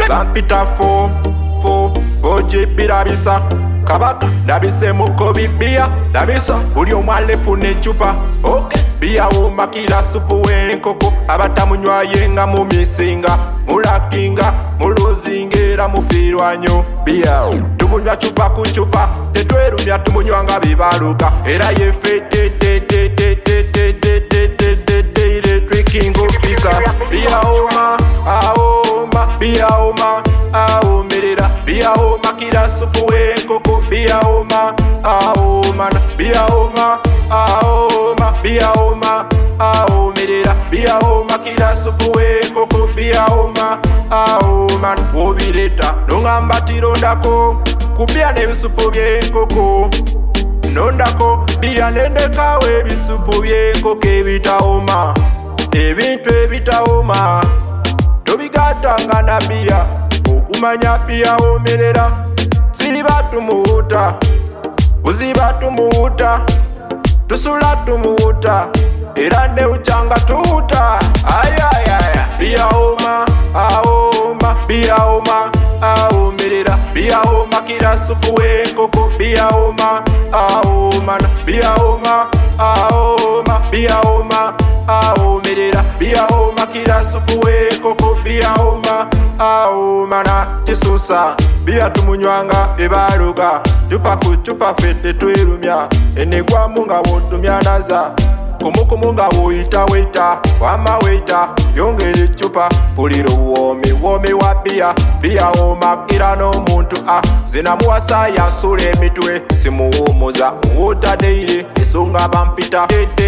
bampita fo boje birabisa kabaka ndabise muko bibia ndabisa buli omwale fune chupa okay bia womakira supu w'enkoko abatamunywa yenga mu misinga mulakinga muluzingera mufiirwanyo bia tumunywa chupa ku chupa tetwerumya tumunywanga bibaluka era yefe drinking officer bia oma aoma bia oma aomerera bia omakira supu w'enkoko bia oma aomana bia oma aoma bia oma aomerera bia omakira supu w'enkoko bia oma aomana wobireta nongamba tirondako kubia n'ebisupu by'enkoko nondako bia nendekawo ebisupu by'enkoko ebitaoma ebintu ebitaoma tobigatanga na bia okumanya bia omerera siba tumuwuta uziba tumuwuta tusula tumuwuta era ne uchanga tuwuta ayayaya bia oma aoma bia oma aomerera bia omakira supu w'enkoko bia oma aomana bia oma aoma bia oma aomerera bia omakira supu w'enkoko bia oma aomana tisusa bia tumunywanga ebaluga chupa ku chupa fete twerumya enegwamu nga wotumya naza kumukumu nga woyita weta wama weta yongera echupa pulira womi wa bia omakira n'omuntu zinamuwasa yansula emitwe simuwumuza muwuta deire esonga bampita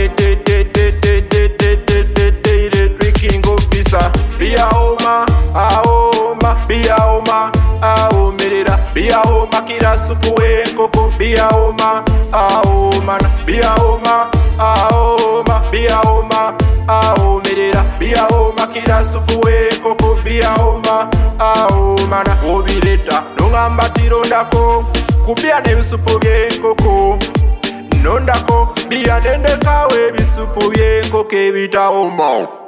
drinking officer bia oma aoma bia oma aomerera bia omakira supu w'enkoko bia oma aomana bia oma aoma bia oma aomerera bia omakira supu w'enkoko bia oma aomana wobireta nongamba tirondako kubia n'ebisupu by'enkoko nondako bia nendekawo ebisupu by'enkoko ebitaoma